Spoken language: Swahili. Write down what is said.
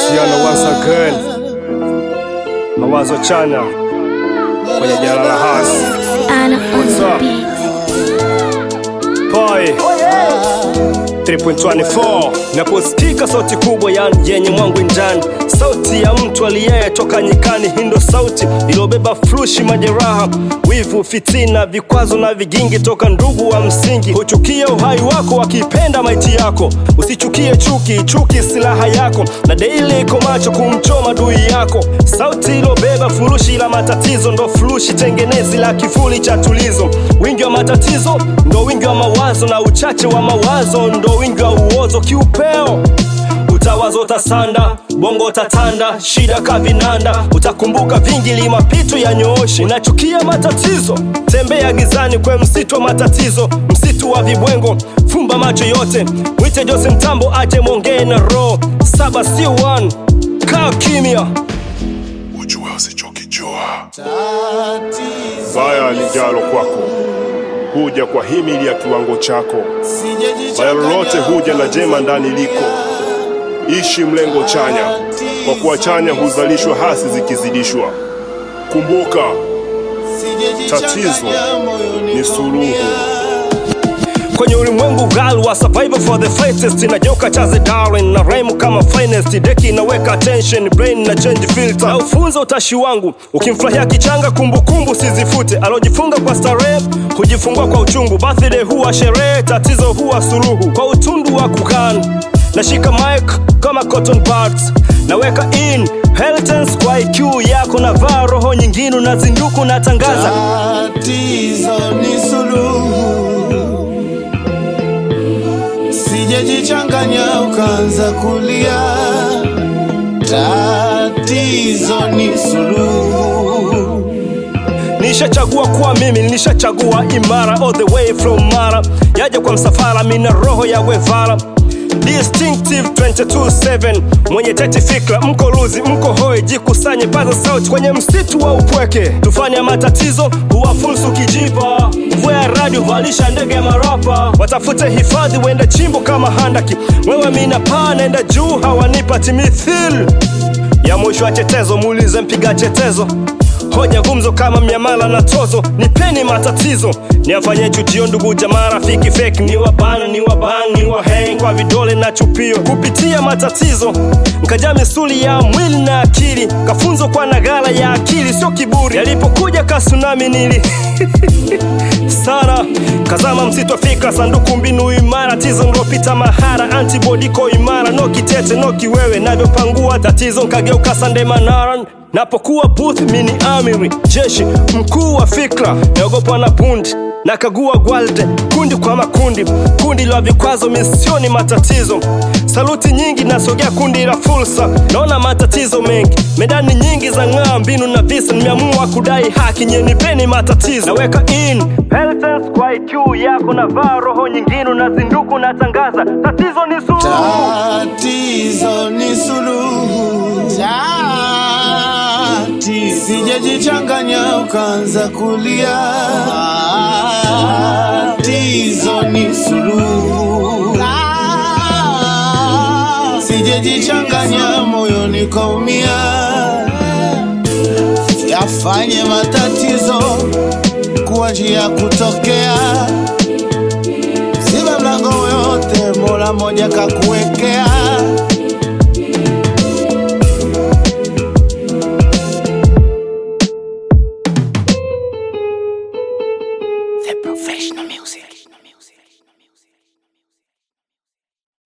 mahusiano once again, mawazo chanya kwenye jala la hasi. What's up? Boy 3.24 naposikika sauti kubwa yenye mwangu ndani, sauti ya mtu aliyetoka nyikani. Hindo sauti ilobeba flushi, majeraha, wivu, fitina, vikwazo na vigingi toka ndugu wa msingi. Huchukia uhai wako wakipenda maiti yako, usichukie chuki silaha yako, na daily iko macho kumchoma dui yako. Sauti ilobeba furushi la matatizo, ndo flushi tengenezi la kifuli cha tulizo. Wingi wa matatizo ndo wingi wa mawazo, na uchache wa mawazo ndo wingi wa uozo. Kiupeo utawazo utasanda, bongo utatanda, shida kavinanda, utakumbuka vingi limapito ya nyooshi. Unachukia matatizo, tembea gizani kwe msitu wa matatizo, msitu wa vibwengo, fumba macho yote, mwite Jose Mtambo aje mwongee na roho. 7C1 kaa kimya, ujue usichokijua. baya lijalo kwako huja kwa himili ya kiwango chako, baya lolote huja na jema ndani liko. Ishi mlengo chanya, kwa kuwa chanya huzalishwa hasi zikizidishwa. Kumbuka, tatizo ni suluhu. Kwenye ulimwengu gali wa survival for the fittest, na joka chaze Darwin na rhyme kama finest. Deki inaweka attention, brain na change filter, na ufunza utashi wangu. Ukimfurahia kichanga, kumbukumbu sizifute. Alojifunga kwa starehe hujifungua kwa uchungu. Birthday huwa sherehe, tatizo huwa suluhu. Kwa utundu wa kukani nashika mic kama cotton buds, naweka in health kwa IQ yako, na vaa roho nyingine na zinduku na tangaza. Tatizo ni suluhu, sijajichanganya ukaanza kulia. Tatizo ni suluhu, nishachagua kuwa mimi, nishachagua imara, all the way from Mara. Yaja kwa msafara, mina roho ya Wevara. Distinctive 24/7, mwenye tete fikra, mko luzi, mko hoi, jikusanye, paza sauti kwenye msitu wa upweke. Tufanya matatizo, huwafunsu kijipa, mvua radio, valisha ndege marapa. Watafute hifadhi, wende chimbo kama handaki. Wewe mina paa, nenda juu, hawanipa timithil ya mwisho wa chetezo, muulize mpiga chetezo. Hoja gumzo kama mnyamala na tozo, nipeni matatizo, niafanye chujio ndugu jamaa rafiki fake. Ni wabana, ni wabang, ni wahang kwa vidole na chupio. Kupitia matatizo nkaja misuli ya mwili na akili, kafunzo kwa nagala ya akili sio kiburi. Yalipokuja ka tsunami nili sana kazama msito fika, sanduku mbinu imara, tizo nilopita mahara. Antibody ko imara, no kitete no kiwewe, navyopangua tatizo nkageuka Sunday Manara. Napokuwa booth mini amiri, jeshi mkuu wa fikra, naogopwa na bundi, nakagua gwalde, kundi kwa makundi, kundi la vikwazo, misioni matatizo. Saluti nyingi, nasogea kundi la fursa, naona matatizo mengi, medani nyingi za ng'aa, mbinu na visa. Nimeamua kudai haki, nyenipeni matatizo. Naweka in health kwa IQ yako, na vaa roho nyingine na zinduku na tangaza. Tatizo ni suluhu, tatizo ni suluhu. Sijajichanganya ukaanza kulia. Tatizo ni suluhu, sijajichanganya moyoni kaumia. Yafanye matatizo kuwa njia kutokea, siba mlango yote Mola moja kakuwekea. Professional music.